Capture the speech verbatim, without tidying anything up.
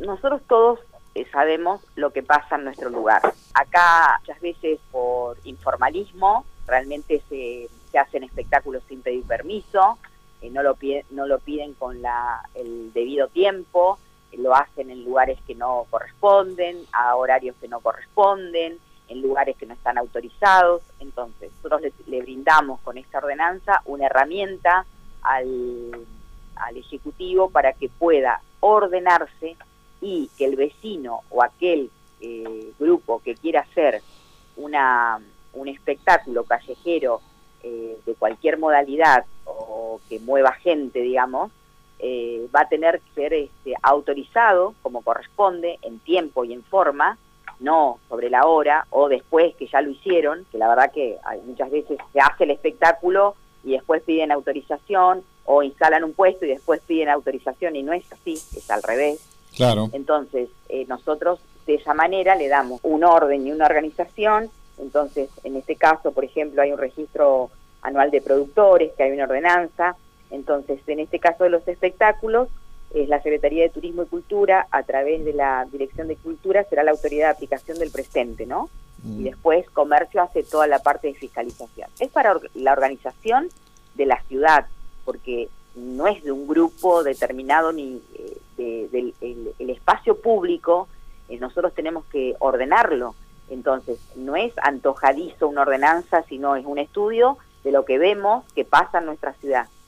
nosotros todos eh, sabemos lo que pasa en nuestro lugar. Acá muchas veces por informalismo realmente se, se hacen espectáculos sin pedir permiso, eh, no, lo pide, no lo piden con la, el debido tiempo, eh, lo hacen en lugares que no corresponden, a horarios que no corresponden, en lugares que no están autorizados. Entonces nosotros le, le brindamos con esta ordenanza una herramienta al, al Ejecutivo para que pueda ordenarse y que el vecino o aquel eh, grupo que quiera hacer una, un espectáculo callejero eh, de cualquier modalidad o que mueva gente, digamos, eh, va a tener que ser este, autorizado como corresponde, en tiempo y en forma, no sobre la hora o después que ya lo hicieron, que la verdad que hay, muchas veces se hace el espectáculo y después piden autorización o instalan un puesto y después piden autorización, y no es así, es al revés. Claro. Entonces, eh, nosotros de esa manera le damos un orden y una organización. Entonces, en este caso, por ejemplo, hay un registro anual de productores, que hay una ordenanza. Entonces, en este caso de los espectáculos, es la Secretaría de Turismo y Cultura, a través de la Dirección de Cultura, será la autoridad de aplicación del presente, ¿no? Mm. Y después Comercio hace toda la parte de fiscalización. Es para or- la organización de la ciudad, porque no es de un grupo determinado ni eh, de, del el, el espacio público, eh, nosotros tenemos que ordenarlo. Entonces, no es antojadizo una ordenanza, sino es un estudio de lo que vemos que pasa en nuestra ciudad.